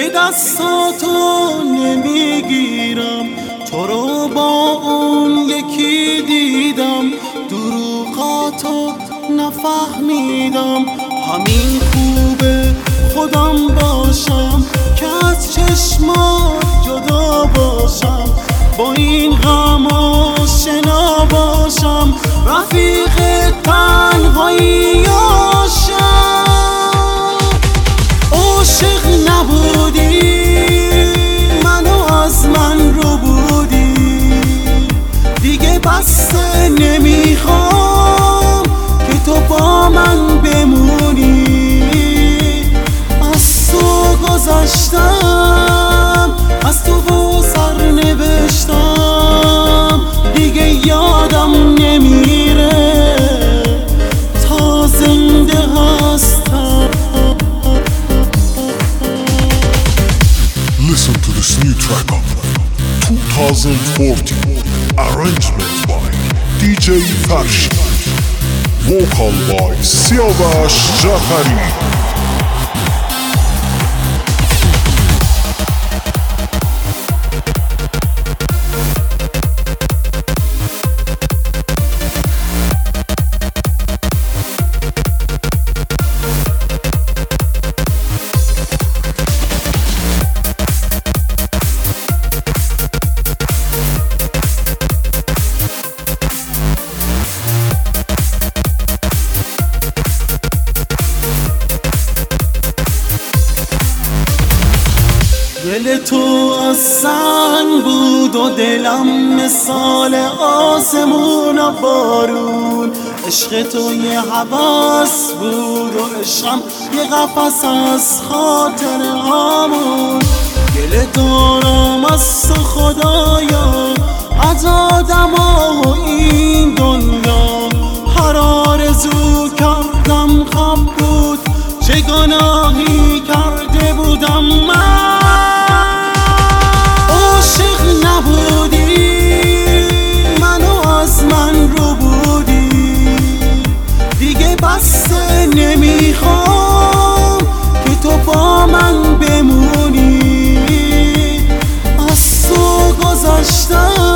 دستاتو نمیگیرم، تو رو با اون یکی دیدم، دروغاتو نفهمیدم. همین خوبه خودم باشم که از چشمات جدا باشم، با این غم آشنا باشم، رفیق تنهایی باشم. عاشق نبودی منو از من رو بودی، دیگه بس نمیخوام که تو با من بمونی. از تو گذشتم، از تو و سر نوشتم، دیگه یادم نمیره تا زنده هستم. Listen to this new track of 2014 arrangement by DJ Farshid, vocal by Siavash Jafari. دل تو از سنگ بود و دلم مثال آسمون و بارون، عشق تو یه هوس بود و عشقم یه قفس از خاطر هامون. گله دارم از تو خدایا، از آدم ها و این دنیا، هر آرزو کردم خب بود، چه گناهی کرده بودم من. عاشق نبودی منو از من رو بودی، دیگه بس نمیخوام که تو با من بمونی. از تو گذشتم،